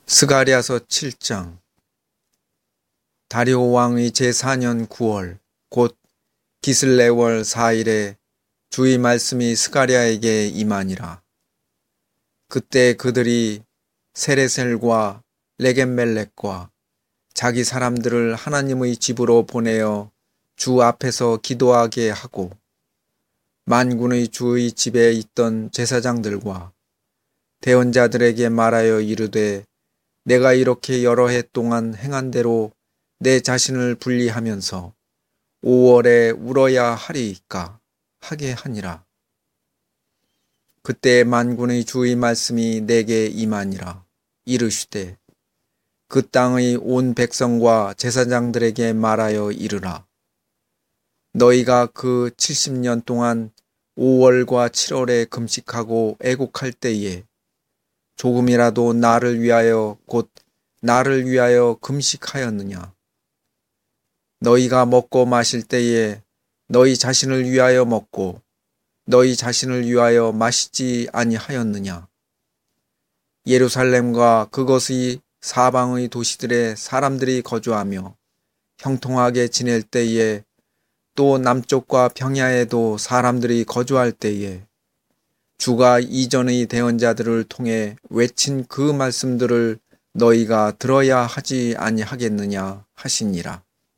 스가랴서 7장. 다리오 왕의 제4년 9월 곧 기슬레월 4일에 주의 말씀이 스가랴에게 임하니라. 그때 그들이 세레셀과 레겜멜렉과 자기 사람들을 하나님의 집으로 보내어 주 앞에서 기도하게 하고 만군의 주의 집에 있던 제사장들과 대언자들에게 말하여 이르되 내가 이렇게 여러 해 동안 행한 대로 내 자신을 분리하면서 5월에 울어야 하리이까 하게 하니라. 그때 만군의 주의 말씀이 내게 임하니라. 이르시되 그 땅의 온 백성과 제사장들에게 말하여 이르라. 너희가 그 70년 동안 5월과 7월에 금식하고 애곡할 때에 조금이라도 나를 위하여 곧 나를 위하여 금식하였느냐? 너희가 먹고 마실 때에 너희 자신을 위하여 먹고 너희 자신을 위하여 마시지 아니하였느냐? 예루살렘과 그것의 사방의 도시들에 사람들이 거주하며 형통하게 지낼 때에 또 남쪽과 평야에도 사람들이 거주할 때에 주가 이전의 대언자들을 통해 외친 그 말씀들을 너희가 들어야 하지 아니하겠느냐 하시니라.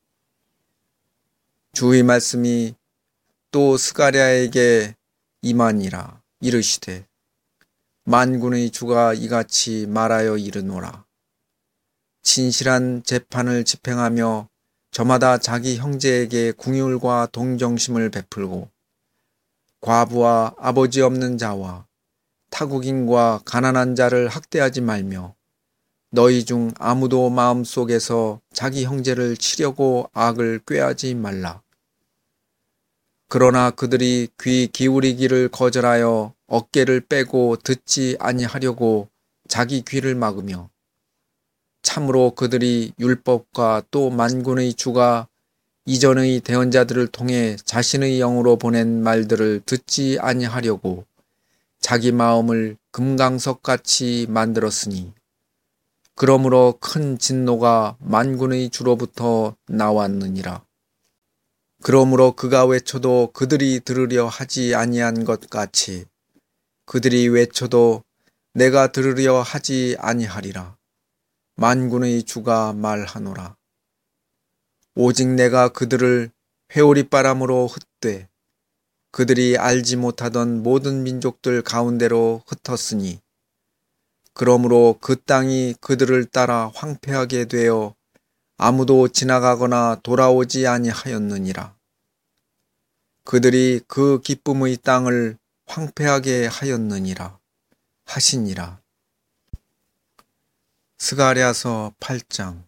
주의 말씀이 또 스가랴에게 임하니라. 이르시되 만군의 주가 이같이 말하여 이르노라. 진실한 재판을 집행하며 저마다 자기 형제에게 긍휼과 동정심을 베풀고 과부와 아버지 없는 자와 타국인과 가난한 자를 학대하지 말며 너희 중 아무도 마음속에서 자기 형제를 치려고 악을 꾀하지 말라. 그러나 그들이 귀 기울이기를 거절하여 어깨를 빼고 듣지 아니하려고 자기 귀를 막으며 참으로 그들이 율법과 또 만군의 주가 이전의 대언자들을 통해 자신의 영으로 보낸 말들을 듣지 아니하려고 자기 마음을 금강석같이 만들었으니 그러므로 큰 진노가 만군의 주로부터 나왔느니라. 그러므로 그가 외쳐도 그들이 들으려 하지 아니한 것 같이 그들이 외쳐도 내가 들으려 하지 아니하리라. 만군의 주가 말하노라. 오직 내가 그들을 회오리바람으로 흩되 그들이 알지 못하던 모든 민족들 가운데로 흩었으니 그러므로 그 땅이 그들을 따라 황폐하게 되어 아무도 지나가거나 돌아오지 아니하였느니라. 그들이 그 기쁨의 땅을 황폐하게 하였느니라 하시니라. 스가랴서 8장.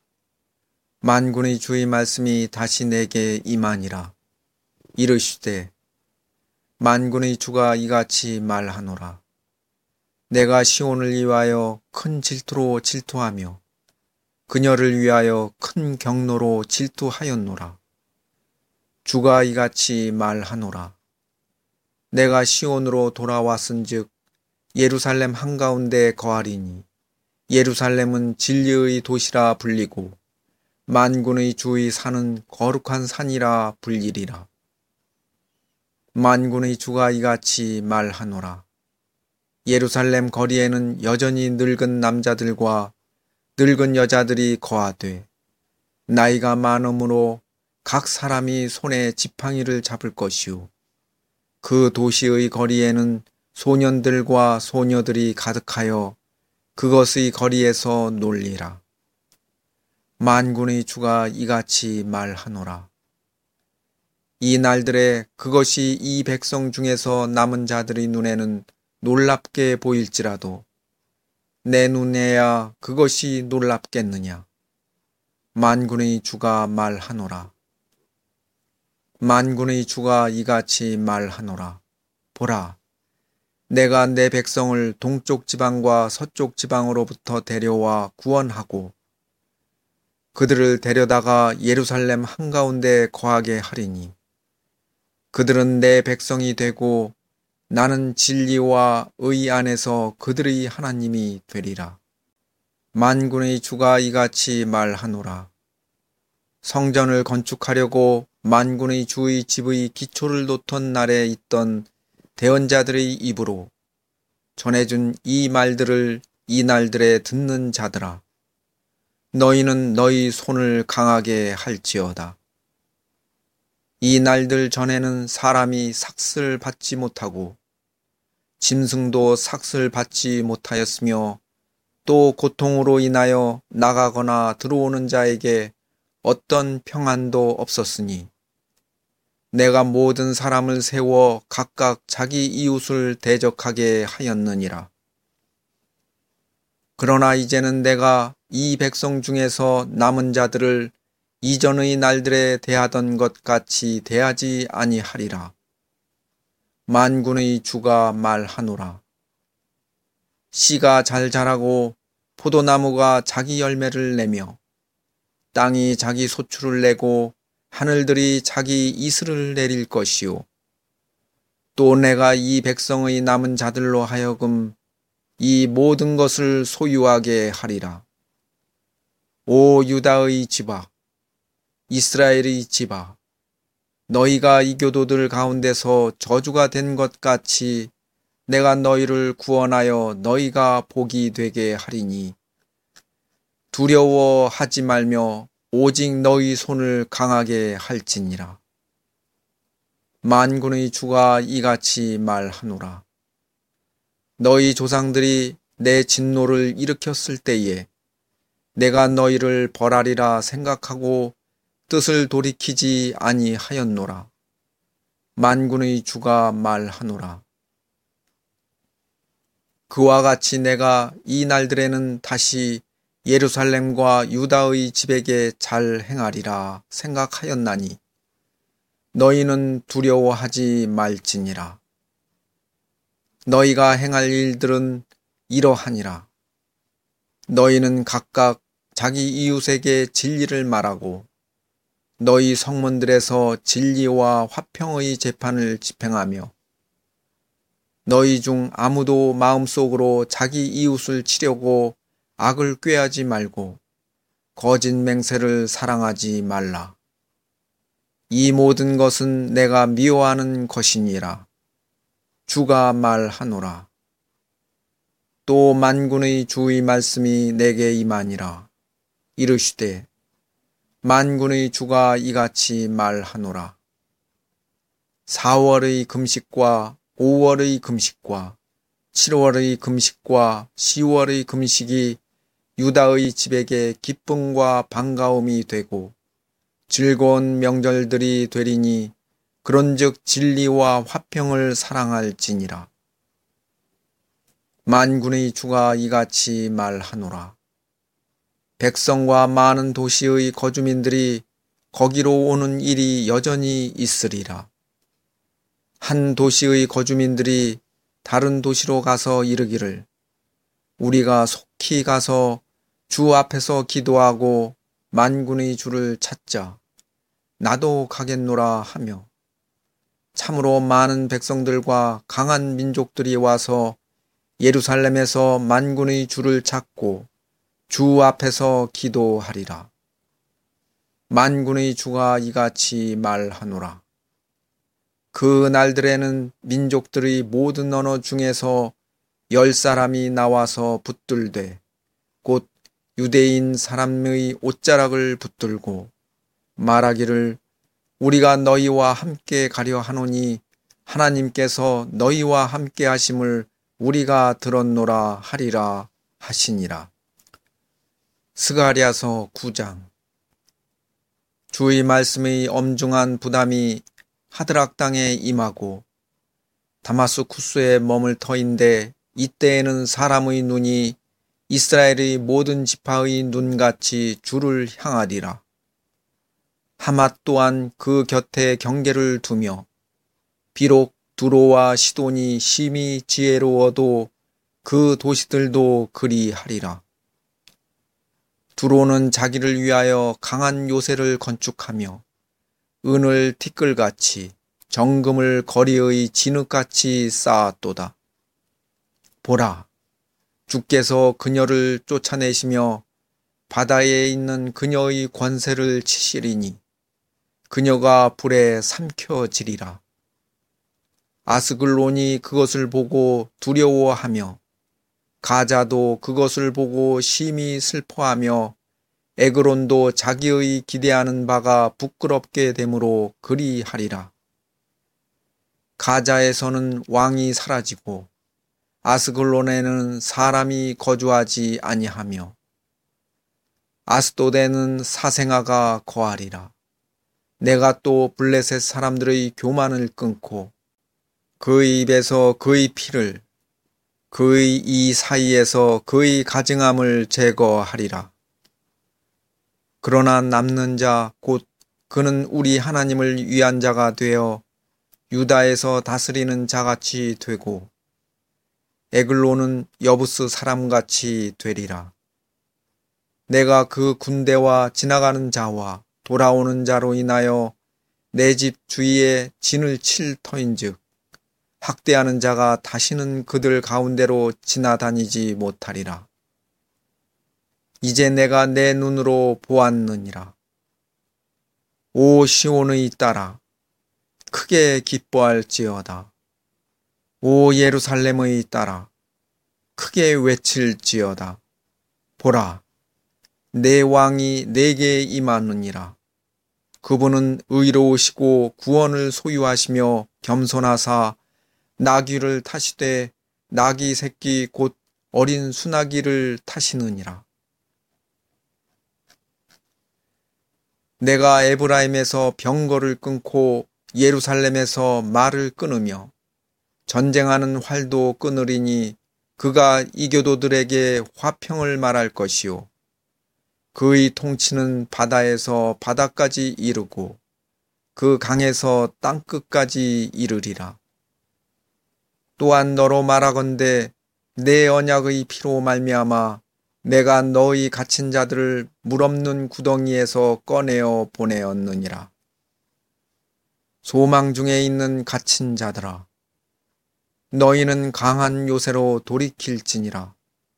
만군의 주의 말씀이 다시 내게 임하니라. 이르시되 만군의 주가 이같이 말하노라. 내가 시온을 위하여 큰 질투로 질투하며 그녀를 위하여 큰 경노로 질투하였노라. 주가 이같이 말하노라. 내가 시온으로 돌아왔은즉 예루살렘 한가운데 거하리니 예루살렘은 진리의 도시라 불리고 만군의 주의 산은 거룩한 산이라 불리리라. 만군의 주가 이같이 말하노라. 예루살렘 거리에는 여전히 늙은 남자들과 늙은 여자들이 거하되 나이가 많음으로 각 사람이 손에 지팡이를 잡을 것이요 그 도시의 거리에는 소년들과 소녀들이 가득하여 그것의 거리에서 놀리라. 만군의 주가 이같이 말하노라. 이 날들에 그것이 이 백성 중에서 남은 자들의 눈에는 놀랍게 보일지라도 내 눈에야 그것이 놀랍겠느냐. 만군의 주가 말하노라. 만군의 주가 이같이 말하노라. 보라, 내가 내 백성을 동쪽 지방과 서쪽 지방으로부터 데려와 구원하고 그들을 데려다가 예루살렘 한가운데 거하게 하리니 그들은 내 백성이 되고 나는 진리와 의 안에서 그들의 하나님이 되리라. 만군의 주가 이같이 말하노라. 성전을 건축하려고 만군의 주의 집의 기초를 놓던 날에 있던 대언자들의 입으로 전해준 이 말들을 이 날들에 듣는 자들아, 너희는 너희 손을 강하게 할지어다. 이 날들 전에는 사람이 삭슬 받지 못하고 짐승도 삭슬 받지 못하였으며 또 고통으로 인하여 나가거나 들어오는 자에게 어떤 평안도 없었으니 내가 모든 사람을 세워 각각 자기 이웃을 대적하게 하였느니라. 그러나 이제는 내가 이 백성 중에서 남은 자들을 이전의 날들에 대하던 것 같이 대하지 아니하리라. 만군의 주가 말하노라. 씨가 잘 자라고 포도나무가 자기 열매를 내며 땅이 자기 소출을 내고 하늘들이 자기 이슬을 내릴 것이요. 또 내가 이 백성의 남은 자들로 하여금 이 모든 것을 소유하게 하리라. 오 유다의 집아, 이스라엘의 집아, 너희가 이교도들 가운데서 저주가 된 것 같이 내가 너희를 구원하여 너희가 복이 되게 하리니 두려워하지 말며 오직 너희 손을 강하게 할지니라. 만군의 주가 이같이 말하노라. 너희 조상들이 내 진노를 일으켰을 때에 내가 너희를 벌하리라 생각하고 뜻을 돌이키지 아니하였노라. 만군의 주가 말하노라. 그와 같이 내가 이 날들에는 다시 예루살렘과 유다의 집에게 잘 행하리라 생각하였나니 너희는 두려워하지 말지니라. 너희가 행할 일들은 이러하니라. 너희는 각각 자기 이웃에게 진리를 말하고 너희 성문들에서 진리와 화평의 재판을 집행하며 너희 중 아무도 마음속으로 자기 이웃을 치려고 악을 꾀하지 말고 거짓 맹세를 사랑하지 말라. 이 모든 것은 내가 미워하는 것이니라. 주가 말하노라. 또 만군의 주의 말씀이 내게 임하니라. 이르시되 만군의 주가 이같이 말하노라. 4월의 금식과 5월의 금식과 7월의 금식과 10월의 금식이 유다의 집에게 기쁨과 반가움이 되고 즐거운 명절들이 되리니 그런즉 진리와 화평을 사랑할지니라. 만군의 주가 이같이 말하노라. 백성과 많은 도시의 거주민들이 거기로 오는 일이 여전히 있으리라. 한 도시의 거주민들이 다른 도시로 가서 이르기를 우리가 속히 가서 주 앞에서 기도하고 만군의 주를 찾자. 나도 가겠노라 하며 참으로 많은 백성들과 강한 민족들이 와서 예루살렘에서 만군의 주를 찾고 주 앞에서 기도하리라. 만군의 주가 이같이 말하노라. 그 날들에는 민족들의 모든 언어 중에서 10사람이 나와서 붙들되 곧 유대인 사람의 옷자락을 붙들고 말하기를 우리가 너희와 함께 가려 하노니 하나님께서 너희와 함께 하심을 우리가 들었노라 하리라 하시니라. 스가랴서 9장. 주의 말씀의 엄중한 부담이 하드락 땅에 임하고 다마스쿠스에 머물 터인데 이때에는 사람의 눈이 이스라엘의 모든 지파의 눈같이 주를 향하리라. 하맛 또한 그 곁에 경계를 두며 비록 두로와 시돈이 심히 지혜로워도 그 도시들도 그리하리라. 두로는 자기를 위하여 강한 요새를 건축하며 은을 티끌같이 정금을 거리의 진흙같이 쌓았도다. 보라, 주께서 그녀를 쫓아내시며 바다에 있는 그녀의 권세를 치시리니 그녀가 불에 삼켜지리라. 아스글론이 그것을 보고 두려워하며 가자도 그것을 보고 심히 슬퍼하며 에그론도 자기의 기대하는 바가 부끄럽게 되므로 그리하리라. 가자에서는 왕이 사라지고 아스글론에는 사람이 거주하지 아니하며 아스도데는 사생아가 거하리라. 내가 또 블레셋 사람들의 교만을 끊고 그의 입에서 그의 피를 그의 이 사이에서 그의 가증함을 제거하리라. 그러나 남는 자 곧 그는 우리 하나님을 위한 자가 되어 유다에서 다스리는 자같이 되고 에글론은 여부스 사람같이 되리라. 내가 그 군대와 지나가는 자와 돌아오는 자로 인하여 내 집 주위에 진을 칠 터인즉 학대하는 자가 다시는 그들 가운데로 지나다니지 못하리라. 이제 내가 내 눈으로 보았느니라. 오 시온의 딸아, 크게 기뻐할지어다. 오 예루살렘의 딸아, 크게 외칠지어다. 보라, 내 왕이 내게 임하느니라. 그분은 의로우시고 구원을 소유하시며 겸손하사 나귀를 타시되 나귀 새끼 곧 어린 수나귀를 타시느니라. 내가 에브라임에서 병거를 끊고 예루살렘에서 말을 끊으며 전쟁하는 활도 끊으리니 그가 이교도들에게 화평을 말할 것이요 그의 통치는 바다에서 바다까지 이르고 그 강에서 땅끝까지 이르리라. 또한 너로 말하건대 내 언약의 피로 말미암아 내가 너희 갇힌 자들을 물 없는 구덩이에서 꺼내어 보내었느니라. 소망 중에 있는 갇힌 자들아, 너희는 강한 요새로 돌이킬지니라.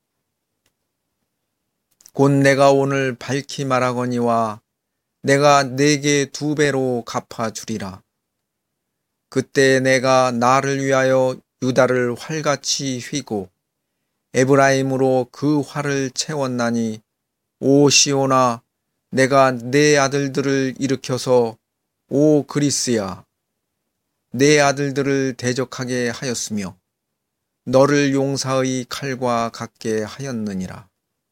곧 내가 오늘 밝히 말하거니와 내가 네게 2배로 갚아주리라. 그때 내가 나를 위하여 유다를 활같이 휘고 에브라임으로 그 활을 채웠나니 오 시온아, 내가 네 아들들을 일으켜서 오 그리스야, 네 아들들을 대적하게 하였으며 너를 용사의 칼과 같게 하였느니라.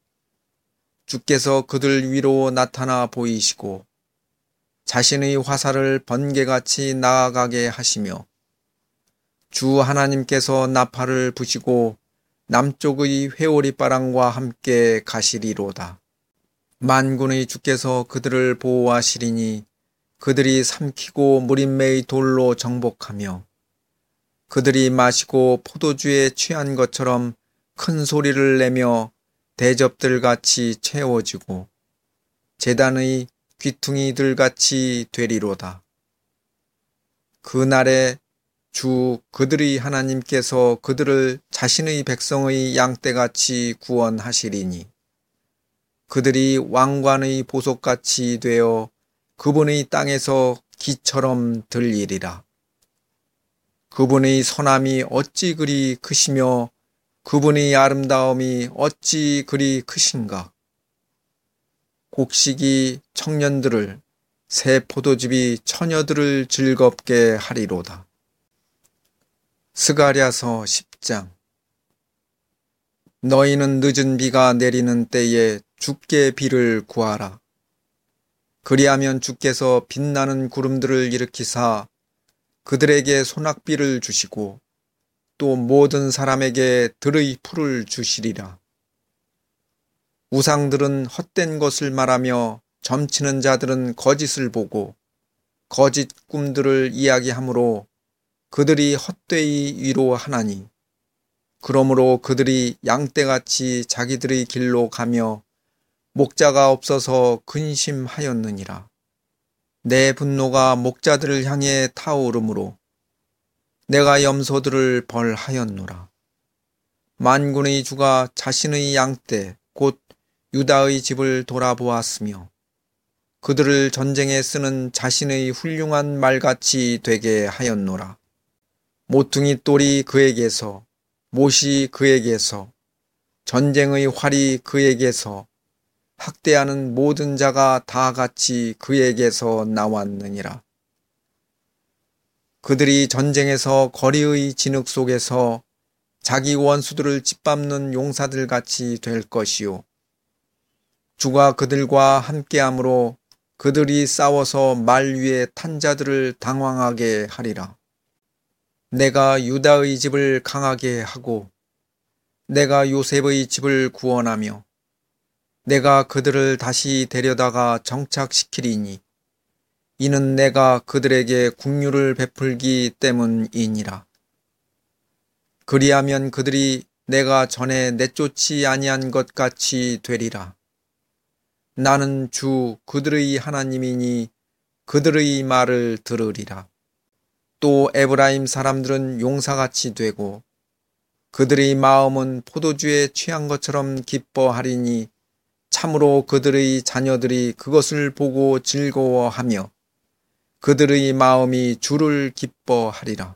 주께서 그들 위로 나타나 보이시고 자신의 화살을 번개같이 나아가게 하시며 주 하나님께서 나팔을 부시고 남쪽의 회오리바람과 함께 가시리로다. 만군의 주께서 그들을 보호하시리니 그들이 삼키고 무림매의 돌로 정복하며 그들이 마시고 포도주에 취한 것처럼 큰 소리를 내며 대접들같이 채워지고 제단의 귀퉁이들같이 되리로다. 그날에 주 그들의 하나님께서 그들을 자신의 백성의 양떼같이 구원하시리니 그들이 왕관의 보석같이 되어 그분의 땅에서 기처럼 들리리라. 그분의 선함이 어찌 그리 크시며 그분의 아름다움이 어찌 그리 크신가. 곡식이 청년들을 새 포도즙이 처녀들을 즐겁게 하리로다. 스가랴서 10장. 너희는 늦은 비가 내리는 때에 주께 비를 구하라. 그리하면 주께서 빛나는 구름들을 일으키사 그들에게 소낙비를 주시고 또 모든 사람에게 들의 풀을 주시리라. 우상들은 헛된 것을 말하며 점치는 자들은 거짓을 보고 거짓 꿈들을 이야기하므로 그들이 헛되이 위로하나니 그러므로 그들이 양떼같이 자기들의 길로 가며 목자가 없어서 근심하였느니라. 내 분노가 목자들을 향해 타오르므로 내가 염소들을 벌하였노라. 만군의 주가 자신의 양떼 곧 유다의 집을 돌아보았으며 그들을 전쟁에 쓰는 자신의 훌륭한 말같이 되게 하였노라. 모퉁이 돌이 그에게서, 못이 그에게서, 전쟁의 활이 그에게서, 학대하는 모든 자가 다 같이 그에게서 나왔느니라. 그들이 전쟁에서 거리의 진흙 속에서 자기 원수들을 짓밟는 용사들 같이 될 것이요. 주가 그들과 함께함으로 그들이 싸워서 말 위에 탄 자들을 당황하게 하리라. 내가 유다의 집을 강하게 하고 내가 요셉의 집을 구원하며 내가 그들을 다시 데려다가 정착시키리니 이는 내가 그들에게 긍휼을 베풀기 때문이니라. 그리하면 그들이 내가 전에 내쫓지 아니한 것 같이 되리라. 나는 주 그들의 하나님이니 그들의 말을 들으리라. 또 에브라임 사람들은 용사같이 되고 그들의 마음은 포도주에 취한 것처럼 기뻐하리니 참으로 그들의 자녀들이 그것을 보고 즐거워하며 그들의 마음이 주를 기뻐하리라.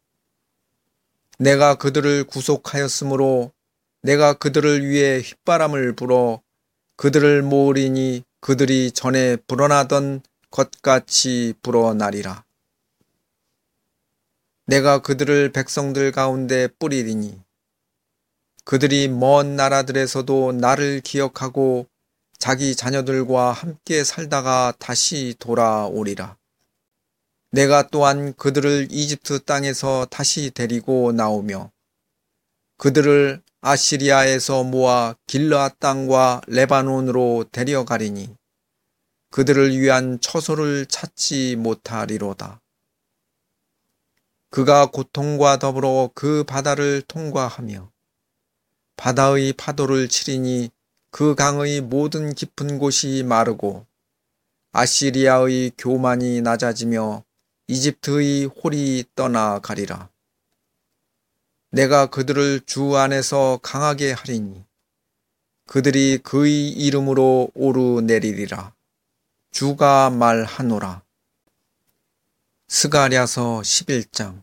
내가 그들을 구속하였으므로 내가 그들을 위해 휘바람을 불어 그들을 모으리니 그들이 전에 불어나던 것같이 불어나리라. 내가 그들을 백성들 가운데 뿌리리니 그들이 먼 나라들에서도 나를 기억하고 자기 자녀들과 함께 살다가 다시 돌아오리라. 내가 또한 그들을 이집트 땅에서 다시 데리고 나오며 그들을 아시리아에서 모아 길르앗 땅과 레바논으로 데려가리니 그들을 위한 처소를 찾지 못하리로다. 그가 고통과 더불어 그 바다를 통과하며 바다의 파도를 치리니 그 강의 모든 깊은 곳이 마르고 아시리아의 교만이 낮아지며 이집트의 홀이 떠나가리라. 내가 그들을 주 안에서 강하게 하리니 그들이 그의 이름으로 오르내리리라. 주가 말하노라. 스가랴서 11장.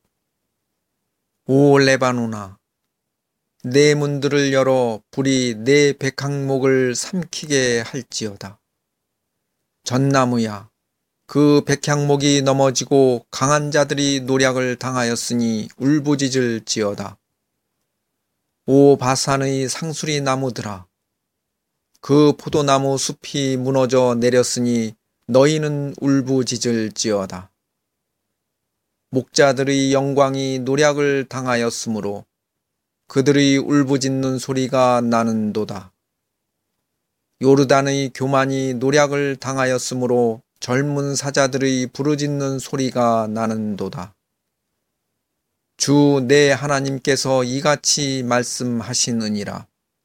오 레바논아, 내 문들을 열어 불이 내 백향목을 삼키게 할지어다. 전나무야, 그 백향목이 넘어지고 강한 자들이 노략을 당하였으니 울부짖을지어다. 오 바산의 상수리 나무들아, 그 포도나무 숲이 무너져 내렸으니 너희는 울부짖을지어다. 목자들의 영광이 노략을 당하였으므로 그들의 울부짖는 소리가 나는도다. 요르단의 교만이 노략을 당하였으므로 젊은 사자들의 부르짖는 소리가 나는도다. 주 내 하나님께서 이같이 말씀하시느니라.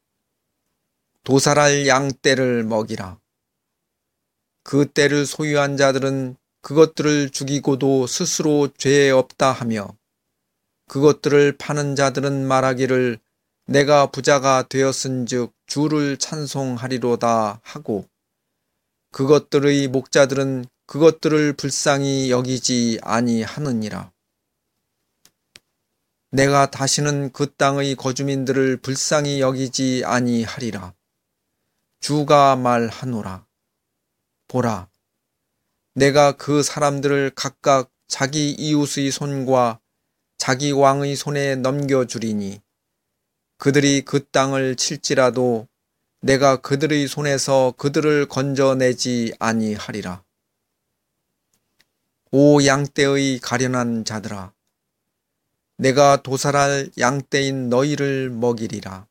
도살할 양떼를 먹이라. 그 떼를 소유한 자들은 그것들을 죽이고도 스스로 죄 없다 하며 그것들을 파는 자들은 말하기를 내가 부자가 되었은즉 주를 찬송하리로다 하고 그것들의 목자들은 그것들을 불쌍히 여기지 아니하느니라. 내가 다시는 그 땅의 거주민들을 불쌍히 여기지 아니하리라. 주가 말하노라. 보라, 내가 그 사람들을 각각 자기 이웃의 손과 자기 왕의 손에 넘겨주리니 그들이 그 땅을 칠지라도 내가 그들의 손에서 그들을 건져내지 아니하리라. 오 양떼의 가련한 자들아, 내가 도살할 양떼인 너희를 먹이리라.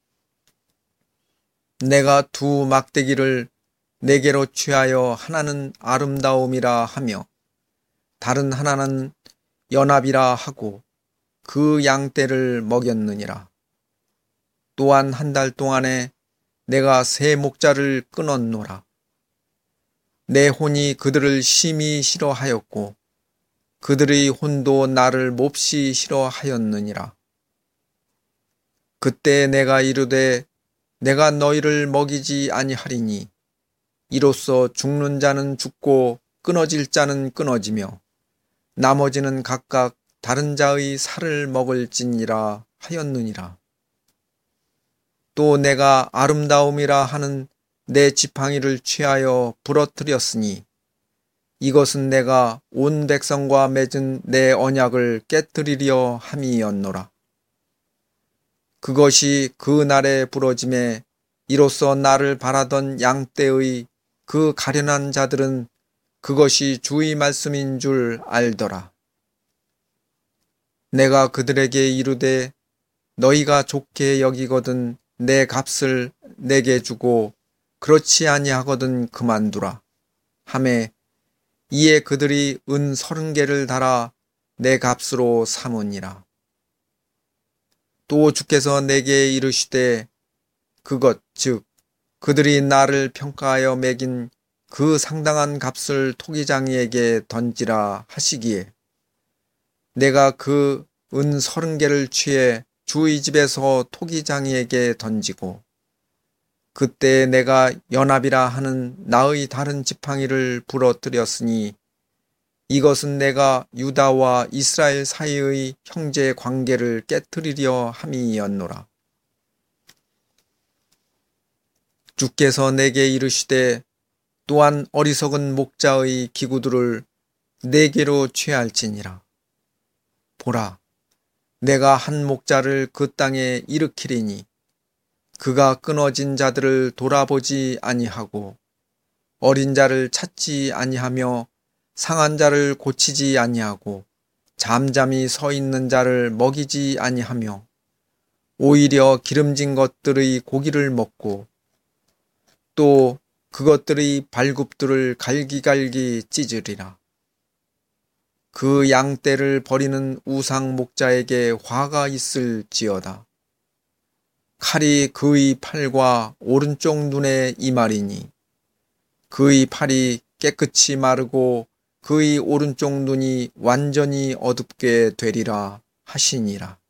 내가 두 막대기를 네개로 취하여 하나는 아름다움이라 하며 다른 하나는 연합이라 하고 그 양떼를 먹였느니라. 또한 한 달 동안에 내가 새 목자를 끊었노라. 내 혼이 그들을 심히 싫어하였고 그들의 혼도 나를 몹시 싫어하였느니라. 그때 내가 이르되 내가 너희를 먹이지 아니하리니 이로써 죽는 자는 죽고 끊어질 자는 끊어지며 나머지는 각각 다른 자의 살을 먹을지니라 하였느니라. 또 내가 아름다움이라 하는 내 지팡이를 취하여 부러뜨렸으니 이것은 내가 온 백성과 맺은 내 언약을 깨뜨리려 함이었노라. 그것이 그 날에 부러짐에 이로써 나를 바라던 양떼의 그 가련한 자들은 그것이 주의 말씀인 줄 알더라. 내가 그들에게 이르되 너희가 좋게 여기거든 내 값을 내게 주고 그렇지 아니하거든 그만두라 하매 이에 그들이 은 30개를 달아 내 값으로 삼으니라. 또 주께서 내게 이르시되 그것 즉 그들이 나를 평가하여 매긴 그 상당한 값을 토기장이에게 던지라 하시기에 내가 그 은 30개를 취해 주의 집에서 토기장이에게 던지고 그때 내가 연합이라 하는 나의 다른 지팡이를 부러뜨렸으니 이것은 내가 유다와 이스라엘 사이의 형제 관계를 깨뜨리려 함이었노라. 주께서 내게 이르시되 또한 어리석은 목자의 기구들을 4개로 취할지니라. 보라, 내가 한 목자를 그 땅에 일으키리니 그가 끊어진 자들을 돌아보지 아니하고 어린 자를 찾지 아니하며 상한 자를 고치지 아니하고 잠잠히 서 있는 자를 먹이지 아니하며 오히려 기름진 것들의 고기를 먹고 또 그것들의 발굽들을 갈기갈기 찢으리라. 그 양떼를 버리는 우상 목자에게 화가 있을지어다. 칼이 그의 팔과 오른쪽 눈에 임하리니 그의 팔이 깨끗이 마르고 그의 오른쪽 눈이 완전히 어둡게 되리라 하시니라.